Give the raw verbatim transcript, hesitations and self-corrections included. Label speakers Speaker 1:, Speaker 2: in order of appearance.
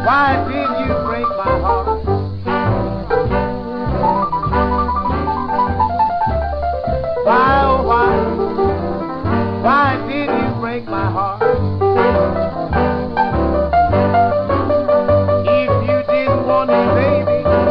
Speaker 1: Why did you break my heart? Why, oh why, why did you break my heart?